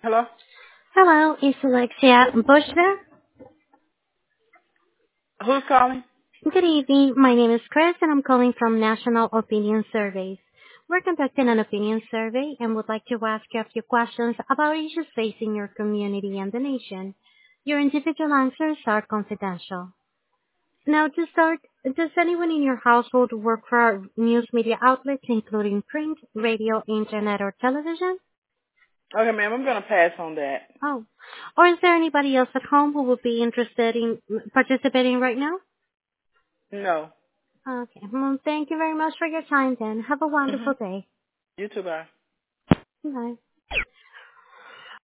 Hello? Hello, is Alexia Bush there? Who's calling? Good evening. My name is Chris, and I'm calling from National Opinion Surveys. We're conducting an opinion survey and would like to ask you a few questions about issues facing your community and the nation. Your individual answers are confidential. Now, to start, does anyone in your household work for news media outlets, including print, radio, internet, or television? Okay, ma'am, I'm going to pass on that. Oh. Or is there anybody else at home who would be interested in participating right now? No. Okay. Well, thank you very much for your time then. Have a Hmm. wonderful day. You too, bye. Bye.